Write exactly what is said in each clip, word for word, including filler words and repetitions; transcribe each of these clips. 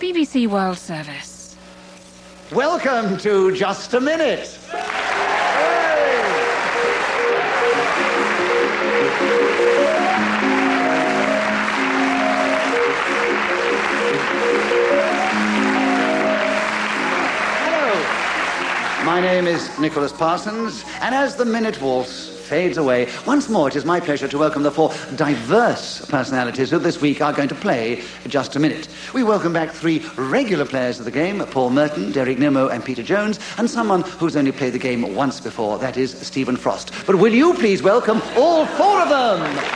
B B C World Service. Welcome to Just a Minute. My name is Nicholas Parsons, and as the Minute Waltz fades away, once more it is my pleasure to welcome the four diverse personalities who this week are going to play Just a Minute. We welcome back three regular players of the game, Paul Merton, Derek Nimmo and Peter Jones, and someone who's only played the game once before, that is Stephen Frost. But will you please welcome all four of them?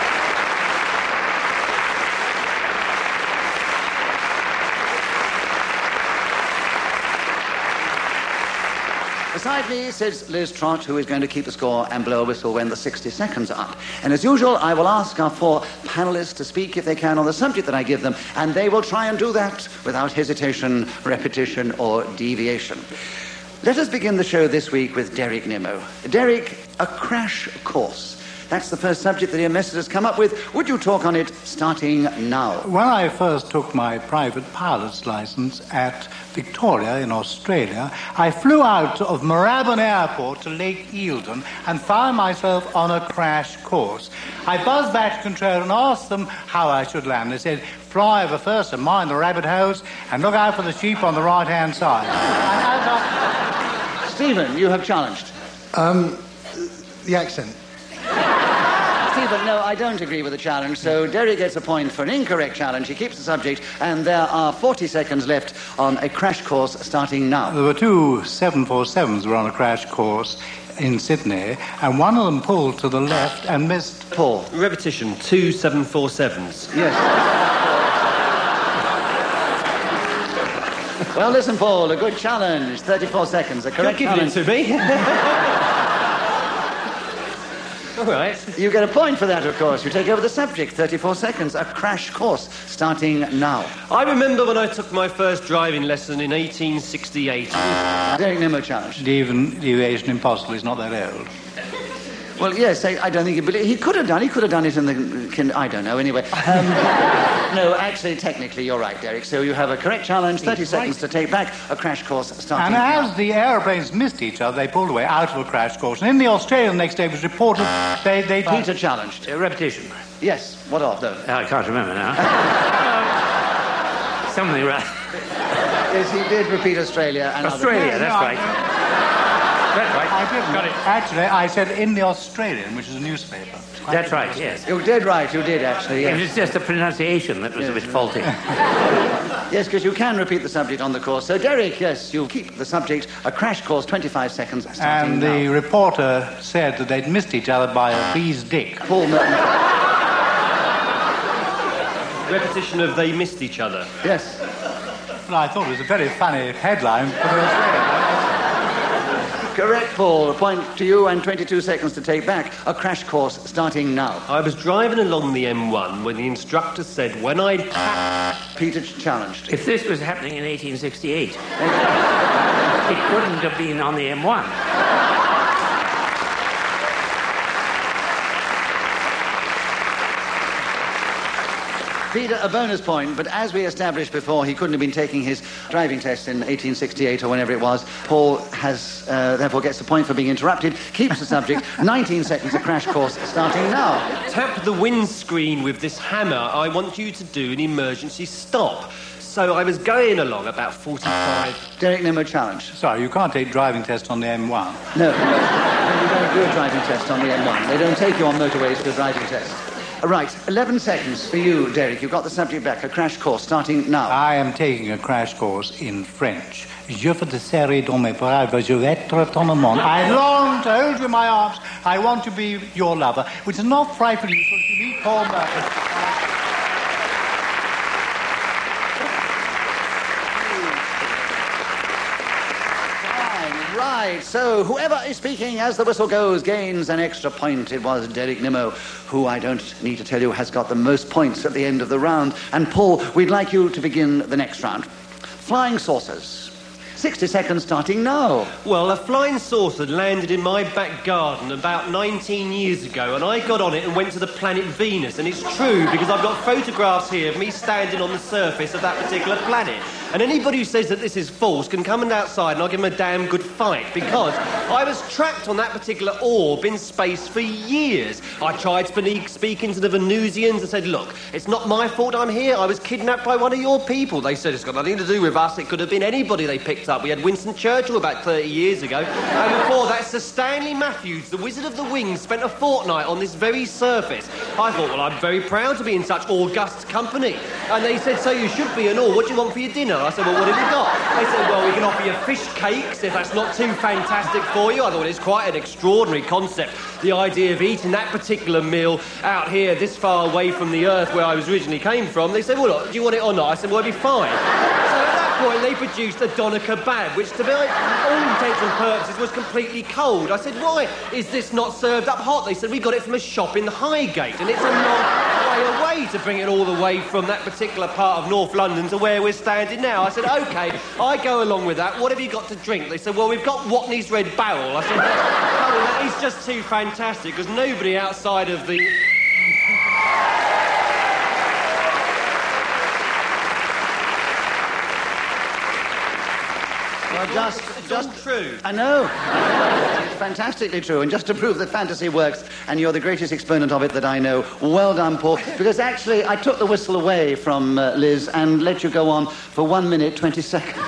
Beside me sits Liz Trott, who is going to keep the score and blow a whistle when the sixty seconds are up. And as usual, I will ask our four panellists to speak, if they can, on the subject that I give them, and they will try and do that without hesitation, repetition, or deviation. Let us begin the show this week with Derek Nimmo. Derek, a crash course. That's the first subject that your message has come up with. Would you talk on it starting now? When I first took my private pilot's license at Victoria in Australia, I flew out of Moorabbin Airport to Lake Eildon and found myself on a crash course. I buzzed back to control and asked them how I should land. They said, fly over first and mind the rabbit hose and look out for the sheep on the right-hand side. And as I... Stephen, you have challenged. Um, the accent. Stephen, no, I don't agree with the challenge, so Derek gets a point for an incorrect challenge. He keeps the subject, and there are forty seconds left on a crash course starting now. There were two seven forty-sevens were on a crash course in Sydney, and one of them pulled to the left and missed... Paul. Repetition, two seven forty-sevens. Yes. Well, listen, Paul, a good challenge. thirty-four seconds, a correct You're giving challenge. it to me. All right. You get a point for that, of course. You take over the subject. thirty-four seconds, a crash course starting now. I remember when I took my first driving lesson in eighteen sixty-eight. Derek Nimmo challenge. Even deviation impossible, he's not that old. Well, yes, I, I don't think he believe he could have done. He could have done it in the. Can, I don't know. Anyway, um, no, actually, technically, you're right, Derek. So you have a correct challenge. Thirty He's seconds right. to take back a crash course starting. And now. as the aeroplanes missed each other, they pulled away out of a crash course. And in the Australia the next day, it was reported they... they Peter challenged. Uh, repetition. Yes, what of, though? I can't remember now. Something right. Yes, he did repeat Australia and Australia, other... that's no, right. That's right. I didn't. Got it. Actually, I said in the Australian, which is a newspaper. That's right, yes. You did right, you did, actually, It yes. was just the pronunciation that was Yes. a bit faulty. Yes, because you can repeat the subject on the course. So, Derek, yes, you keep the subject, a crash course, twenty-five seconds starting And now. the reporter said that they'd missed each other by a bee's dick. Paul Merton. Repetition of they missed each other. Yes. Well, I thought it was a very funny headline for the Australian. Correct, Paul. A point to you and twenty-two seconds to take back. A crash course starting now. I was driving along the M one when the instructor said when I'd... Peter challenged. If this was happening in eighteen sixty-eight, it couldn't have been on the M one. Peter, a bonus point, but as we established before, he couldn't have been taking his driving test in eighteen sixty-eight or whenever it was. Paul has, uh, therefore, gets the point for being interrupted, keeps the subject. nineteen seconds, a crash course starting now. Tap the windscreen with this hammer. I want you to do an emergency stop. So I was going along about forty-five... Derek Nimmo challenge. Sorry, you can't take driving test on the M one. No, no, you don't do a driving test on the M one. They don't take you on motorways for a driving test. Right, eleven seconds for you, Derek. You've got the subject back. A crash course starting now. I am taking a crash course in French. Je veux te serrer dans mes bras, je veux être ton amant. I long to hold you in my arms. I want to be your lover, which is not frightfully useful to meet Paul Merton. Right, so whoever is speaking as the whistle goes gains an extra point. It was Derek Nimmo, who I don't need to tell you has got the most points at the end of the round. And Paul, we'd like you to begin the next round. Flying saucers. sixty seconds starting now. Well, a flying saucer landed in my back garden about nineteen years ago, and I got on it and went to the planet Venus. And it's true, because I've got photographs here of me standing on the surface of that particular planet. And anybody who says that this is false can come and outside and I'll give them a damn good fight, because I was trapped on that particular orb in space for years. I tried to speak into the Venusians and said, look, it's not my fault I'm here. I was kidnapped by one of your people. They said it's got nothing to do with us. It could have been anybody they picked up. We had Winston Churchill about thirty years ago. And before that, Sir Stanley Matthews, the Wizard of the Wings, spent a fortnight on this very surface. I thought, well, I'm very proud to be in such august company. And they said, so you should be and all. What do you want for your dinner? I said, well, what have you got? They said, well, we can offer you fish cakes if that's not too fantastic for you. I thought it's quite an extraordinary concept, the idea of eating that particular meal out here this far away from the earth where I was originally came from. They said, well, look, do you want it or not? I said, well, it'd be fine. So at that point, they produced a doner kebab, which, to be all intents and purposes, was completely cold. I said, why is this not served up hot? They said, we got it from a shop in Highgate, and it's a long way away to bring it all the way from that particular part of North London to where we're standing now. I said, OK, I go along with that. What have you got to drink? They said, well, we've got Watney's Red Barrel. I said, oh, that is just too fantastic, because nobody outside of the... Well, just, it's just all true. I know. It's fantastically true. And just to prove that fantasy works, and you're the greatest exponent of it that I know, well done, Paul. Because actually, I took the whistle away from uh, Liz and let you go on for one minute, twenty seconds.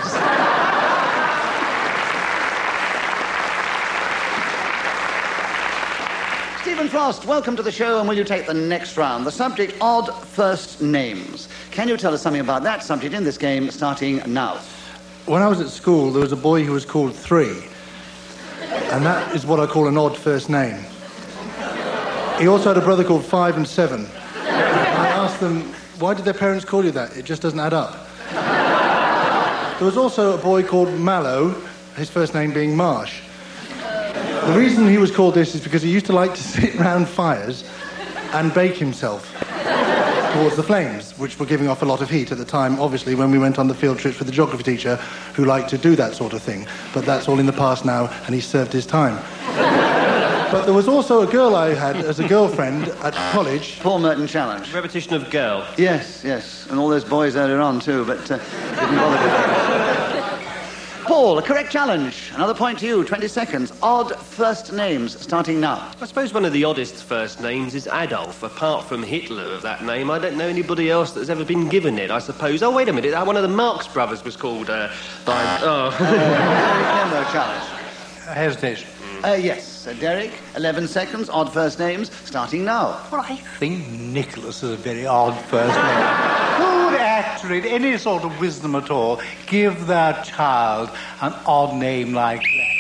Stephen Frost, welcome to the show, and will you take the next round? The subject, odd first names. Can you tell us something about that subject in this game, starting now? When I was at school, there was a boy who was called Three, and that is what I call an odd first name. He also had a brother called Five and Seven. I asked them, why did their parents call you that? It just doesn't add up. There was also a boy called Mallow, his first name being Marsh. The reason he was called this is because he used to like to sit round fires and bake himself towards the flames, which were giving off a lot of heat at the time, obviously, when we went on the field trips with the geography teacher who liked to do that sort of thing. But that's all in the past now, and he's served his time. But there was also a girl I had as a girlfriend at college. Paul Merton Challenge. Repetition of girl. Yes, yes. And all those boys earlier on, too, but uh, didn't bother with that. Paul, a correct challenge. Another point to you, twenty seconds. Odd first names, starting now. I suppose one of the oddest first names is Adolf. Apart from Hitler of that name, I don't know anybody else that's ever been given it, I suppose. Oh, wait a minute, one of the Marx brothers was called, uh, by... Oh. Uh, no challenge. Hesitation. Uh, yes, uh, Derek, eleven seconds, odd first names, starting now. Well, I think Nicholas is a very odd first name. Who would actually, in any sort of wisdom at all, give their child an odd name like that?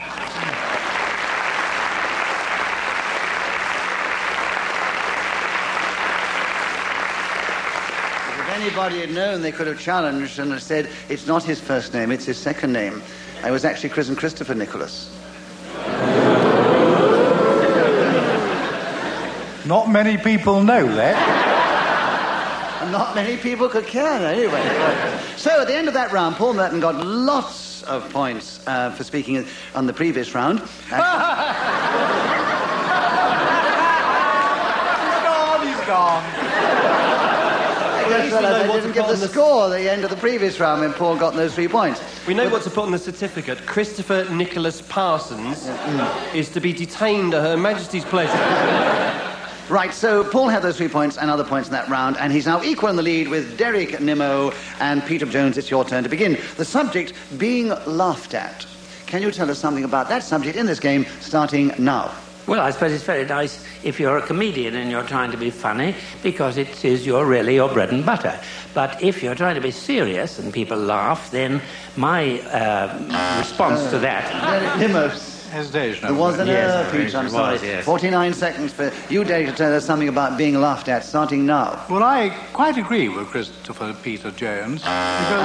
If anybody had known, they could have challenged and have said, it's not his first name, it's his second name. I was actually christened Christopher Nicholas. Not many people know that. And not many people could care, anyway. So, at the end of that round, Paul Merton got lots of points uh, for speaking on the previous round. He's gone, he's gone. Yes, well, I didn't give the score at the end of the previous round when Paul got those three points. We know what to put on the certificate. Christopher Nicholas Parsons mm. is to be detained at Her Majesty's pleasure. Right, so Paul had those three points and other points in that round, and he's now equal in the lead with Derek Nimmo and Peter Jones. It's your turn to begin. The subject, being laughed at. Can you tell us something about that subject in this game, starting now? Well, I suppose it's very nice if you're a comedian and you're trying to be funny, because it is your really your bread and butter. But if you're trying to be serious and people laugh, then my uh, response uh, to that... Derek Nimmo. Hesitation. There was an yes, error, Peter, I'm sorry. Was, yes. forty-nine seconds for you, Derek, to tell us something about being laughed at, starting now. Well, I quite agree with Christopher Peter Jones. Because...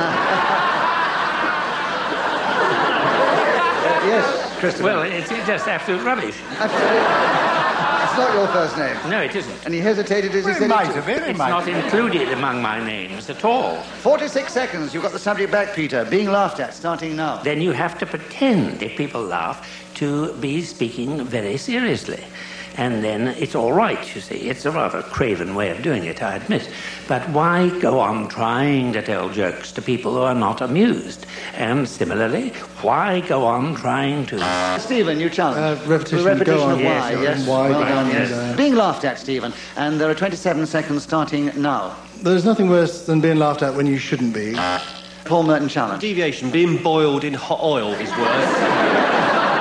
uh, yes, Christopher. Well, it's just absolute rubbish. Absolutely. It's not your first name. No, it isn't. And he hesitated as he Well, said it might it. have been. It It's might not have been. included among my names at all. forty-six seconds. You've got the subject back, Peter. Being laughed at, starting now. Then you have to pretend, if people laugh, to be speaking very seriously. And then it's all right, you see. It's a rather craven way of doing it, I admit. But why go on trying to tell jokes to people who are not amused? And similarly, why go on trying to... Stephen, you challenge. Uh, repetition, The repetition go on. of why, Yes, yes. why, well go done, on, yes. uh, Being laughed at, Stephen. And there are twenty-seven seconds starting now. There's nothing worse than being laughed at when you shouldn't be. Paul Merton challenge. Deviation, being boiled in hot oil is worse.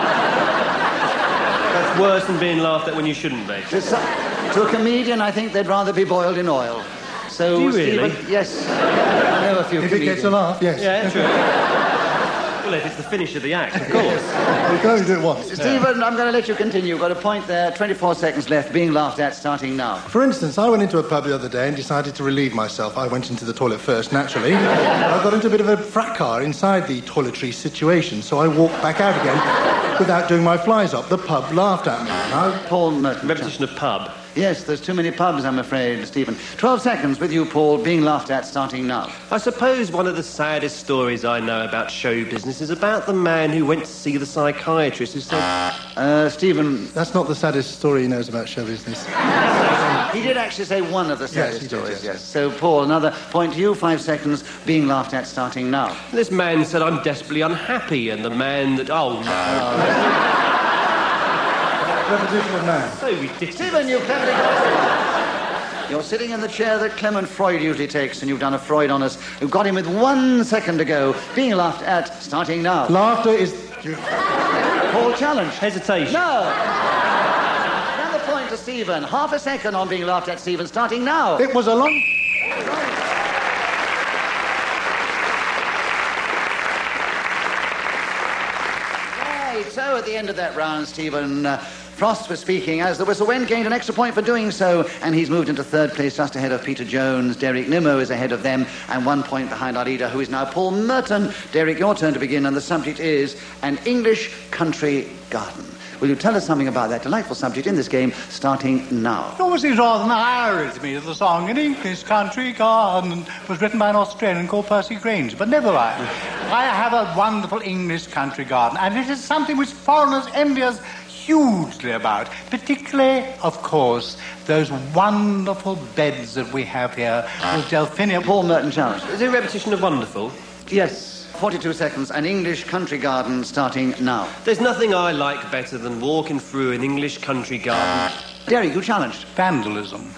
That's worse than being laughed at when you shouldn't be. To, some- to a comedian, I think they'd rather be boiled in oil. So, Do you really? Stephen, yes. I know a few If it comedians. gets a laugh, yes. Yeah, true. Well, if it's the finish of the act, of course. You can only do it once. Stephen, I'm going to let you continue. You've got a point there. twenty-four seconds left. Being laughed at, starting now. For instance, I went into a pub the other day and decided to relieve myself. I went into the toilet first, naturally. I got into a bit of a fracas inside the toiletry situation, so I walked back out again without doing my flies up. The pub laughed at me. Now, Paul Merton. Repetition of pub. Yes, there's too many pubs, I'm afraid, Stephen. Twelve seconds with you, Paul. Being laughed at, starting now. I suppose one of the saddest stories I know about show business is about the man who went to see the psychiatrist who said... Uh, Stephen, that's not the saddest story he knows about show business. he did actually say one of the saddest he did, stories, yes. yes. So, Paul, another point to you. Five seconds. Being laughed at, starting now. This man said, I'm desperately unhappy, and the man that... Oh, no. Repetition of man. So ridiculous. Stephen, you've cleverly got it. You're sitting in the chair that Clement Freud usually takes, and you've done a Freud on us. You've got him with one second to go. Being laughed at, starting now. Laughter is... Paul, challenge. Hesitation. No. Another point to Stephen. Half a second on being laughed at, Stephen, starting now. It was a long... Right, so at the end of that round, Stephen, uh, Frost was speaking as the whistle went, gained an extra point for doing so, and he's moved into third place just ahead of Peter Jones. Derek Nimmo is ahead of them, and one point behind our leader, who is now Paul Merton. Derek, your turn to begin, and the subject is an English country garden. Will you tell us something about that delightful subject in this game, starting now? It always seems rather an irony to me that the song An English Country Garden was written by an Australian called Percy Granger, but never mind. I have a wonderful English country garden, and it is something which foreigners envy us hugely about, particularly, of course, those wonderful beds that we have here with Delphinia. Paul Merton challenge. Is it a repetition of wonderful? Yes. forty-two seconds. An English country garden, starting now. There's nothing I like better than walking through an English country garden. Derek, you challenged. Vandalism.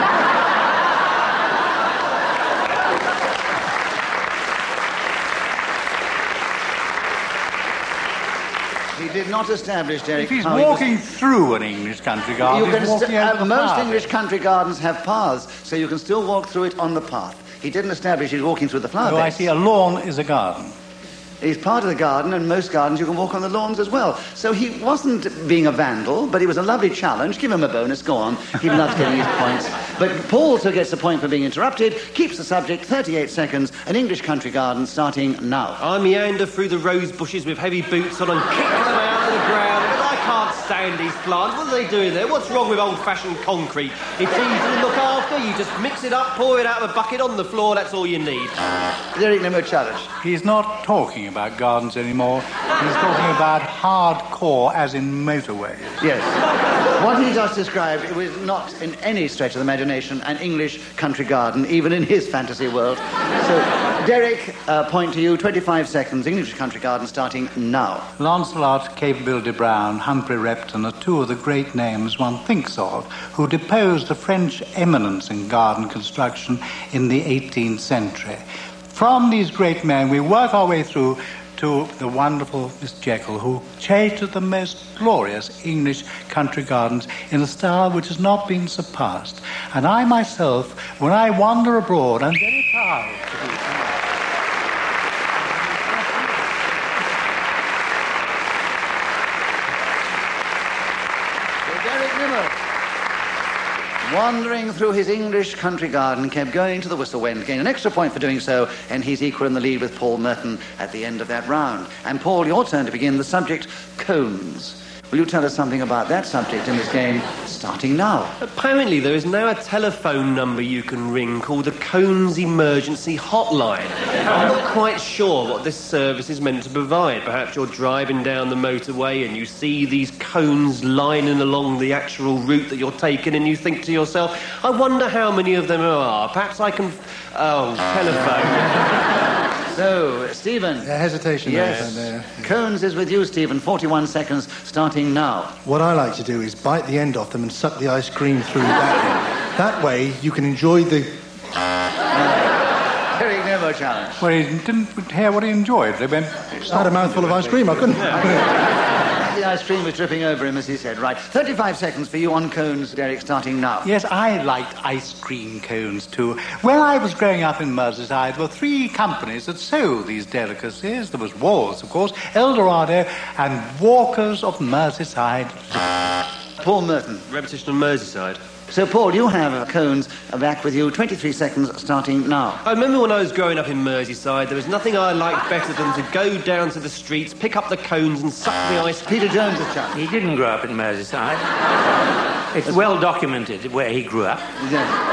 He did not establish, Derek. If he's how he was- walking through an English country garden, You can he's walking st- over uh, the most path. English country gardens have paths, so you can still walk through it on the path. He didn't establish he's walking through the flower Oh, I beds. see. A lawn is a garden. He's part of the garden, and most gardens you can walk on the lawns as well. So he wasn't being a vandal, but it was a lovely challenge. Give him a bonus, go on. He loves getting his points. But Paul also gets the point for being interrupted, keeps the subject, thirty-eight seconds, an English country garden, starting now. I meander through the rose bushes with heavy boots on and kick them out of the ground. But I can't stand these plants. What are they doing there? What's wrong with old-fashioned concrete? It's easy to look after. You just mix it up, pour it out of a bucket on the floor. That's all you need. Derek Nimmo challenge. He's not talking about gardens anymore. He's talking about hardcore, as in motorways. Yes. What he just described, it was not in any stretch of the imagination an English country garden, even in his fantasy world. So, Derek, uh, point to you, twenty-five seconds, English country garden, starting now. Lancelot, Capability Brown, Humphrey Repton are two of the great names one thinks of who deposed a French eminence in garden construction in the eighteenth century. From these great men, we work our way through to the wonderful Miss Jekyll, who created the most glorious English country gardens in a style which has not been surpassed. And I myself, when I wander abroad, I'm very proud to be so. Derek Nimmo, wandering through his English country garden, kept going to the whistle went, gained an extra point for doing so, and he's equal in the lead with Paul Merton at the end of that round. And Paul, your turn to begin. The subject, cones. Will you tell us something about that subject in this game, starting now? Apparently there is now a telephone number you can ring called the Cones Emergency Hotline. I'm not quite sure what this service is meant to provide. Perhaps you're driving down the motorway and you see these cones lining along the actual route that you're taking and you think to yourself, I wonder how many of them there are. Perhaps I can... Oh, telephone. So, Stephen. Yeah, hesitation. Yes. There. Cones is with you, Stephen. forty-one seconds, starting now. What I like to do is bite the end off them and suck the ice cream through that end. That way, you can enjoy the... Derek Nimmo challenge. Well, he didn't hear what he enjoyed. They went... I had a mouthful of ice cream, I couldn't... The ice cream was dripping over him, as he said. Right, thirty-five seconds for you on cones, Derek, starting now. Yes, I liked ice cream cones too. When I was growing up in Merseyside, there were three companies that sold these delicacies. There was Walls, of course, Eldorado, and Walkers of Merseyside. Paul Merton. Repetition of Merseyside. So, Paul, you have cones back with you. twenty-three seconds, starting now. I remember when I was growing up in Merseyside, there was nothing I liked better than to go down to the streets, pick up the cones and suck the ice. Peter Jones' chance. He didn't grow up in Merseyside. It's well documented where he grew up. Yes.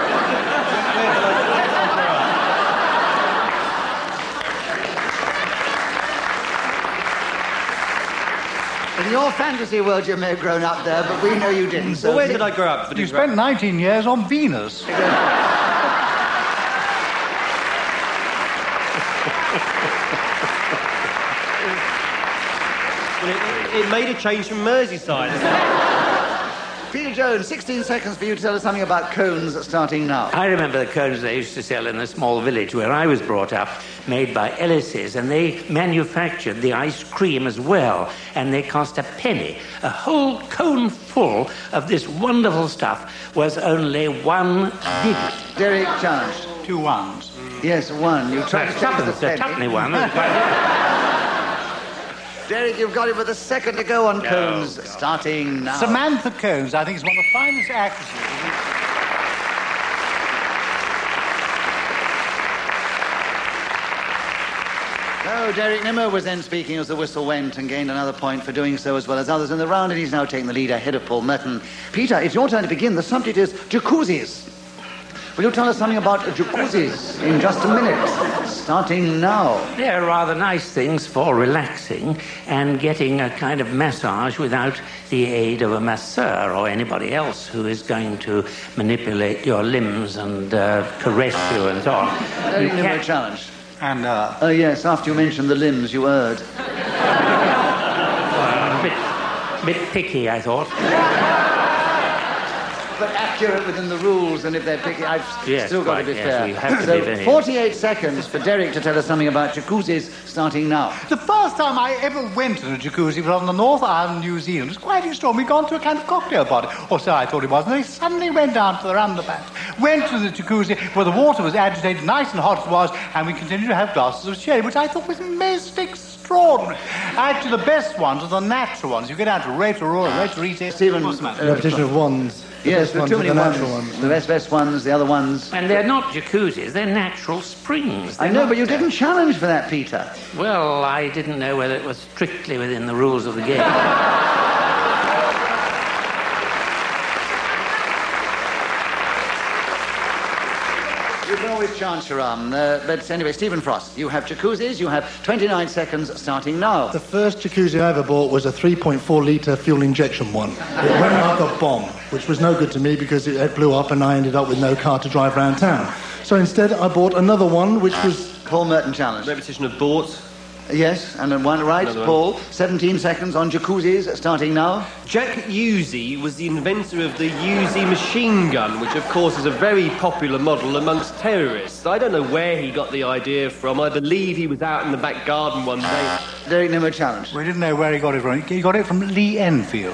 In your fantasy world, you may have grown up there, but we know you didn't. So Well, where did I grow up? You spent nineteen years on Venus. Well, it, it made a change from Merseyside, isn't it? Peter Jones, sixteen seconds for you to tell us something about cones, starting now. I remember the cones they used to sell in a small village where I was brought up, made by Ellis's, and they manufactured the ice cream as well, and they cost a penny. A whole cone full of this wonderful stuff was only one digit. Derek challenged. Two ones. Yes, one. You tried to change the Tuppence, a penny. tuppenny one. That was quite- Derek, you've got it with a second to go on cones, starting now. Samantha Cones, I think, is one of the finest actresses. So, Derek Nimmo was then speaking as the whistle went and gained another point for doing so as well as others in the round, and he's now taking the lead ahead of Paul Merton. Peter, it's your turn to begin. The subject is jacuzzis. Will you tell us something about jacuzzis in just a minute? Starting now. They're rather nice things for relaxing and getting a kind of massage without the aid of a masseur or anybody else who is going to manipulate your limbs and uh, caress you and so on. Derek You Nimmo can't- challenged. And, uh... Oh, yes, after you mentioned the limbs, you erred. a bit, bit picky, I thought. But accurate within the rules, and if they're picky, I've Yes, still got quite, to be yes, fair. we have to so, be very- forty-eight seconds for Derek to tell us something about jacuzzis, starting now. The first time I ever went to a jacuzzi was on the North Island, New Zealand. It was quite extraordinary. We'd gone to a kind of cocktail party, or so I thought it was, and they suddenly went down to the underpants, went to the jacuzzi where the water was agitated, nice and hot it was, and we continued to have glasses of sherry, which I thought was most extraordinary. Actually, the best ones are the natural ones. You get out to Rotorua, Rotorita... Stephen, What's the matter? uh, Repetition of wands. The Yes, best there are ones too are many the ones. natural ones. The best, best ones, the other ones. And they're not jacuzzis, they're natural springs. I They're know, not- but you didn't challenge for that, Peter. Well, I didn't know whether it was strictly within the rules of the game. You can always chance your arm. Uh, but anyway, Stephen Frost, you have jacuzzis. You have twenty-nine seconds starting now. The first jacuzzi I ever bought was a three point four litre fuel injection one. It went like a bomb, which was no good to me because it, it blew up and I ended up with no car to drive around town. So instead, I bought another one, which was... Paul Merton challenge. Repetition of bought. Yes, and then one right, Another one. Paul. seventeen seconds on jacuzzis, starting now. Jack Uzi was the inventor of the Uzi machine gun, which of course is a very popular model amongst terrorists. I don't know where he got the idea from. I believe he was out in the back garden one day. Derek Nimmo challenge. We didn't know where he got it from. He got it from Lee Enfield.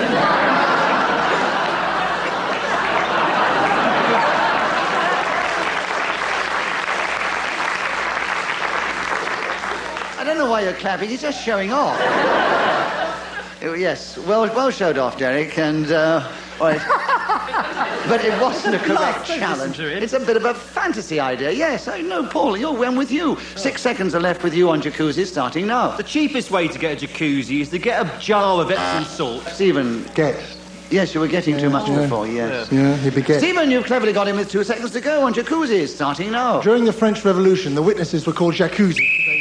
I don't know why you're clapping. He's just showing off. Oh, yes, well, well showed off, Derek. And uh, all right. But it wasn't a correct Don't challenge. listen to him. It's a bit of a fantasy idea. Yes, I know, Paul, you're I'm with you. Six seconds are left with you on jacuzzi starting now. The cheapest way to get a jacuzzi is to get a jar of Epsom salt. Stephen. Get. Yes, you were getting too much Yeah. before, yes. Yeah, he'd be get. Stephen, you've cleverly got him with two seconds to go on jacuzzi starting now. During the French Revolution, the witnesses were called jacuzzi.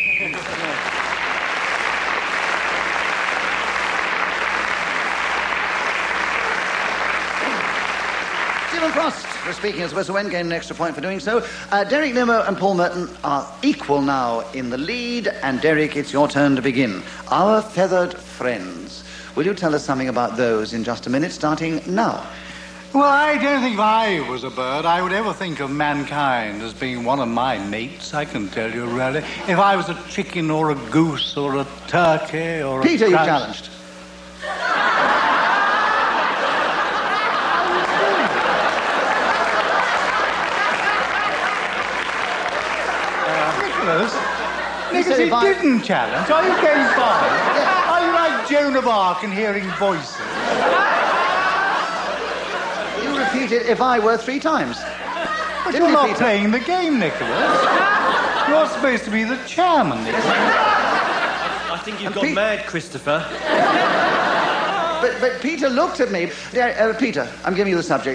Stephen Frost for speaking as Whistle Went, gained an extra point for doing so. Uh, Derek Nimmo and Paul Merton are equal now in the lead, and Derek, it's your turn to begin. Our feathered friends. Will you tell us something about those in just a minute, starting now? Well, I don't think if I was a bird, I would ever think of mankind as being one of my mates, I can tell you, really. If I was a chicken or a goose or a turkey or Peter, a... you grouse- challenged. Nicholas? said Nicholas, he if I- didn't challenge. Are you getting fine? Are you like Joan of Arc and hearing voices? You repeated if I were three times. But Didn't you're you, not Peter? playing the game, Nicholas. You're supposed to be the chairman, Nicholas. I think you've And gone Pete- mad, Christopher. But, but Peter looked at me. Der- uh, Peter, I'm giving you the subject.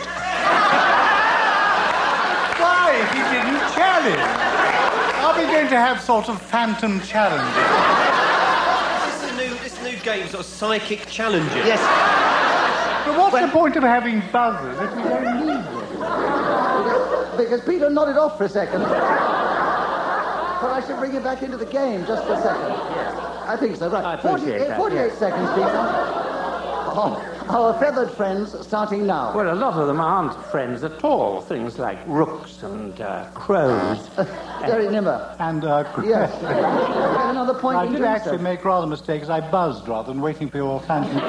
Why, if he didn't challenge? Are we going to have sort of phantom challenges? This is a new, this new game, sort of psychic challenges. Yes. But what's When- the point of having buzzers if we don't need them? Because Peter nodded off for a second. But I should bring him back into the game just for a second. Yes. I think so, right. I appreciate that, forty-eight yes. seconds, Peter. Oh, our feathered friends starting now. Well, a lot of them aren't friends at all. Things like rooks and uh, crows. Derek Nimmer. And, uh... Yes. You have another point I in did doing actually so. make rather a mistake as I buzzed rather than waiting for your phantom...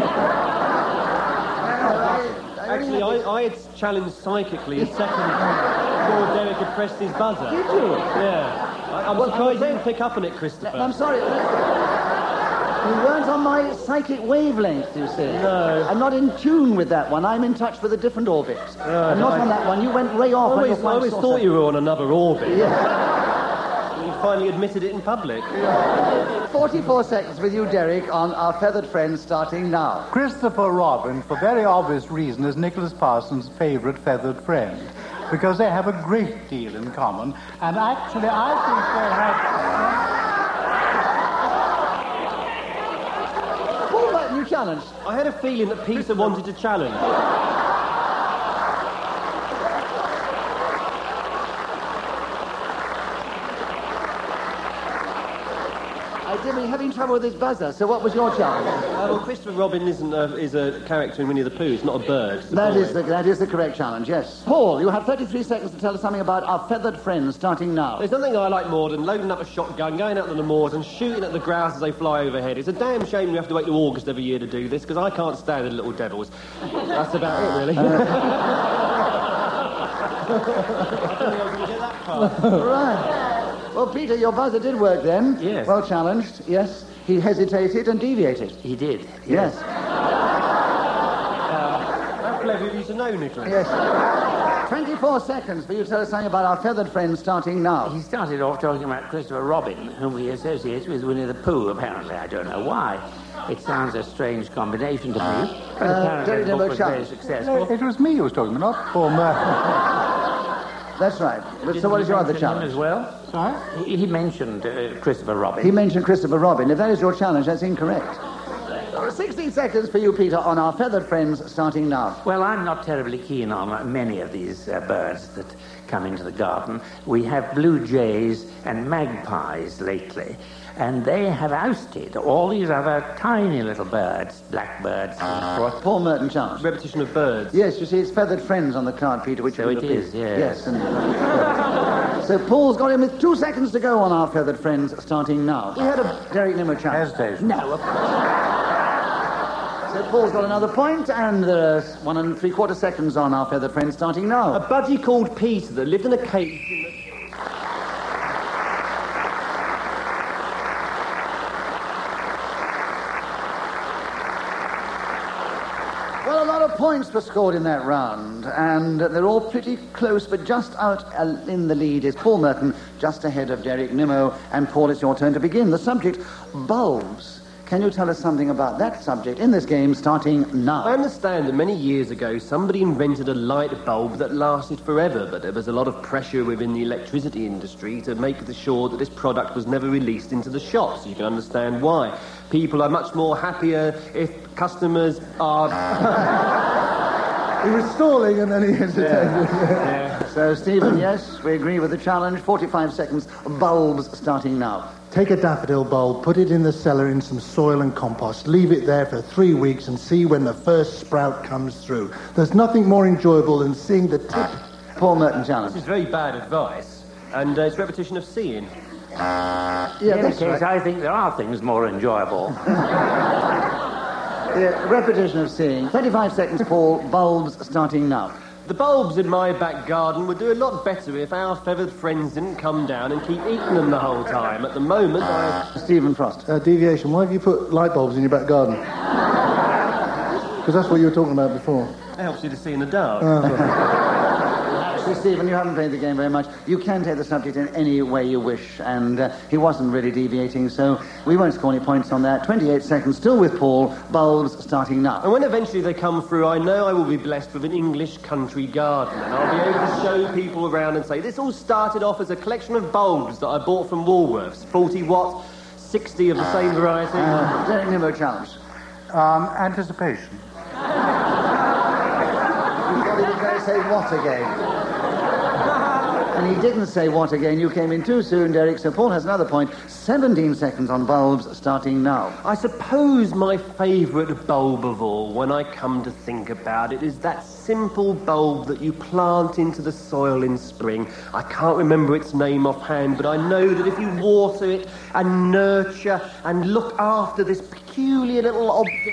Actually, I, I had challenged psychically a second before Derek had pressed his buzzer. Did you? Yeah. I, I'm Well, surprised I'm you didn't pick up on it, Christopher. I'm sorry. You weren't on my psychic wavelength, you see. No. I'm not in tune with that one. I'm in touch with a different orbit. I'm not I- on that one. You went way I off on always, your I flying always saucer. thought you were on another orbit. Yeah. You finally admitted it in public. forty-four seconds with you, Derek, on our feathered friends starting now. Christopher Robin, for very obvious reason, is Nicholas Parsons' favourite feathered friend. Because they have a great deal in common. And actually, I think they have... Paul Merton, you challenged. I had a feeling that Peter wanted to challenge. I did be having trouble with his buzzer, so what was your challenge? Uh, well, Christopher Robin isn't a, is a character in Winnie the Pooh. It's not a bird. It's a That boy. is, the, that is the correct challenge, yes. Paul, you have thirty-three seconds to tell us something about our feathered friends starting now. There's nothing I like more than loading up a shotgun, going out on the moors and shooting at the grouse as they fly overhead. It's a damn shame we have to wait till August every year to do this, because I can't stand the little devils. That's about it, really. Right. Well, Peter, your buzzer did work then. Yes. Well challenged, yes. He hesitated and deviated. He did. Yes. How clever of you to know, Nicholas. Yes. twenty-four seconds for you to tell us something about our feathered friends starting now. He started off talking about Christopher Robin, whom he associates with Winnie the Pooh, apparently. I don't know why. It sounds a strange combination to me. But Uh, apparently Terry the book Nimmo was very challenged. successful. It was me who was talking, not Paul Merton. That's right. But, so what is your other Didn't he mention him challenge? as well? Sorry? He, he mentioned uh, Christopher Robin. He mentioned Christopher Robin. If that is your challenge, that's incorrect. sixteen seconds for you, Peter, on our feathered friends starting now. Well, I'm not terribly keen on uh, many of these uh, birds that come into the garden. We have blue jays and magpies lately, and they have ousted all these other tiny little birds, blackbirds and so forth. Paul Merton challenge. Repetition of birds. Yes, you see, it's feathered friends on the card, Peter, which So will it repeat. is, yes. Yes. And, so Paul's got him with two seconds to go on our feathered friends starting now. We had a Derek Nimmo challenge. Hesitation. No, of course. So Paul's got another point, and there's one and three quarter seconds on our feathered friends starting A now. budgie called Peter that lived in a cave in the... Well, a lot of points were scored in that round, and they're all pretty close, but just out uh, in the lead is Paul Merton, just ahead of Derek Nimmo. And Paul, it's your turn to begin. The subject, bulbs. Can you tell us something about that subject in this game, starting now? I understand that many years ago somebody invented a light bulb that lasted forever, but there was a lot of pressure within the electricity industry to make sure that this product was never released into the shops. You can understand why. People are much more happier if customers are... He was stalling and then he hesitated. Yeah. Yeah. So, Stephen, yes, we agree with the challenge. forty-five seconds, bulbs starting now. Take a daffodil bulb, put it in the cellar in some soil and compost, leave it there for three weeks and see when the first sprout comes through. There's nothing more enjoyable than seeing the tip. Paul Merton challenge. This is very bad advice, and uh, it's repetition of seeing. Yeah, In any that's case, right. I think there are things more enjoyable. Yeah, repetition of seeing. thirty-five seconds, Paul. Bulbs starting now. The bulbs in my back garden would do a lot better if our feathered friends didn't come down and keep eating them the whole time. At the moment, I... Stephen Frost. Uh, deviation, why have you put light bulbs in your back garden? Because that's what you were talking about before. It helps you to see in the dark. Actually, Stephen, you haven't played the game very much. You can take the subject in any way you wish, and uh, he wasn't really deviating, so we won't score any points on that. twenty-eight seconds, still with Paul. Bulbs starting now. And when eventually they come through, I know I will be blessed with an English country garden, and I'll be able to show people around and say, this all started off as a collection of bulbs that I bought from Woolworths. forty watt, sixty of the same variety. Uh, Derek Nimmo challenge. Um, anticipation. You thought he was going to say what again? And he didn't say what again. You came in too soon, Derek, so Paul has another point. seventeen seconds on bulbs, starting now. I suppose my favourite bulb of all, when I come to think about it, is that simple bulb that you plant into the soil in spring. I can't remember its name offhand, but I know that if you water it and nurture and look after this peculiar little object...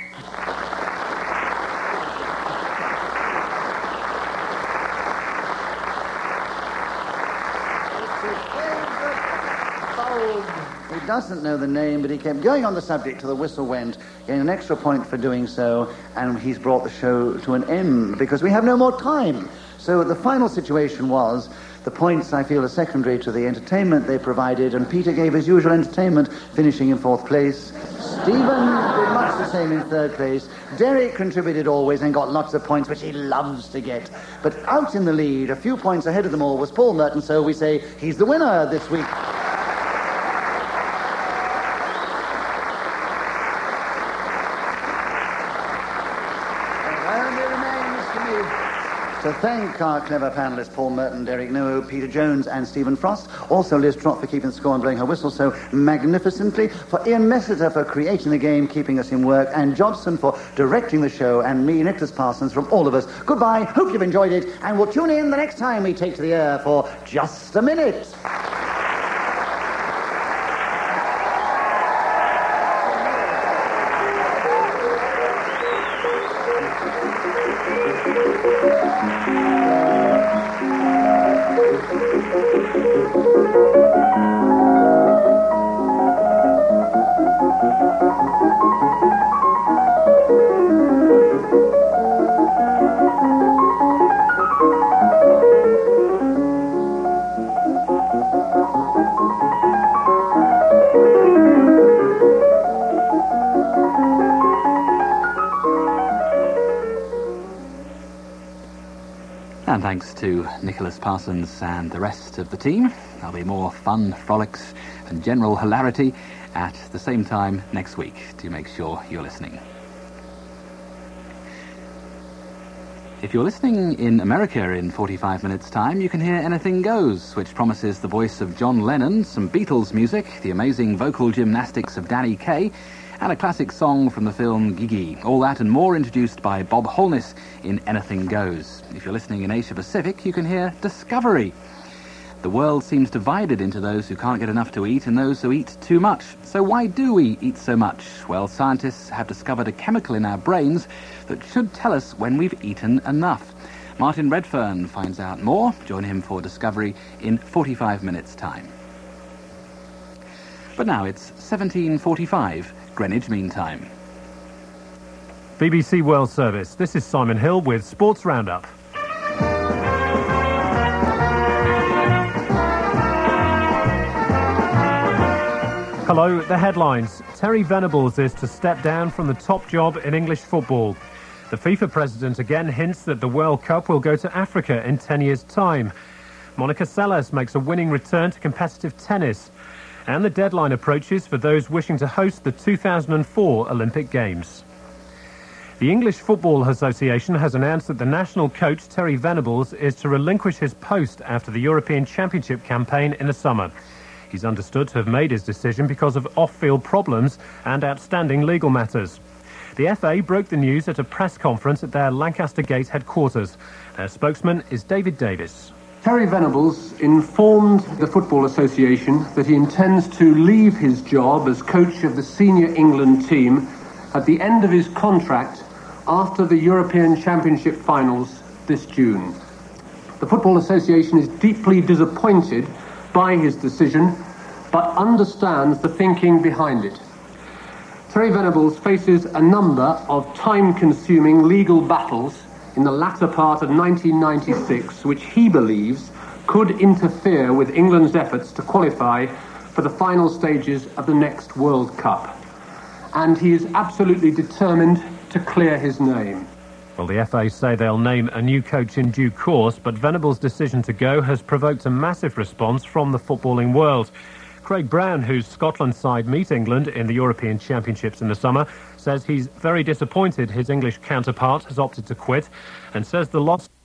He doesn't know the name, but he kept going on the subject till the whistle went, getting an extra point for doing so, and he's brought the show to an end because we have no more time. So the final situation was the points, I feel, are secondary to the entertainment they provided, and Peter gave his usual entertainment, finishing in fourth place. Stephen did much the same in third place. Derek contributed always and got lots of points, which he loves to get. But out in the lead, a few points ahead of them all, was Paul Merton, so we say he's the winner this week. To thank our clever panellists, Paul Merton, Derek Nimmo, Peter Jones and Stephen Frost. Also Liz Trott for keeping the score and blowing her whistle so magnificently. For Ian Messiter for creating the game, keeping us in work. And Jobson for directing the show. And me, Nicholas Parsons, from all of us. Goodbye, hope you've enjoyed it. And we'll tune in the next time we take to the air for Just a Minute. And thanks to Nicholas Parsons and the rest of the team. There'll be more fun, frolics and general hilarity at the same time next week. Do make sure you're listening. If you're listening in America in forty-five minutes' time, you can hear Anything Goes, which promises the voice of John Lennon, some Beatles music, the amazing vocal gymnastics of Danny Kaye, and a classic song from the film Gigi. All that and more introduced by Bob Holness in Anything Goes. If you're listening in Asia Pacific, you can hear Discovery. The world seems divided into those who can't get enough to eat and those who eat too much. So why do we eat so much? Well, scientists have discovered a chemical in our brains that should tell us when we've eaten enough. Martin Redfern finds out more. Join him for Discovery in forty-five minutes' time. But now it's seventeen forty-five, Greenwich Mean Time. B B C World Service. This is Simon Hill with Sports Roundup. Hello, the headlines. Terry Venables is to step down from the top job in English football. The FIFA president again hints that the World Cup will go to Africa in ten years' time. Monica Seles makes a winning return to competitive tennis. And the deadline approaches for those wishing to host the two thousand four Olympic Games. The English Football Association has announced that the national coach, Terry Venables, is to relinquish his post after the European Championship campaign in the summer. He's understood to have made his decision because of off-field problems and outstanding legal matters. The F A broke the news at a press conference at their Lancaster Gate headquarters. Their spokesman is David Davis. Terry Venables informed the Football Association that he intends to leave his job as coach of the senior England team at the end of his contract after the European Championship finals this June. The Football Association is deeply disappointed by his decision, but understands the thinking behind it. Terry Venables faces a number of time-consuming legal battles in the latter part of nineteen ninety-six, which he believes could interfere with England's efforts to qualify for the final stages of the next World Cup. And he is absolutely determined to clear his name. Well, the F A say they'll name a new coach in due course, but Venables' decision to go has provoked a massive response from the footballing world. Craig Brown, whose Scotland side meet England in the European Championships in the summer, says he's very disappointed his English counterpart has opted to quit and says the loss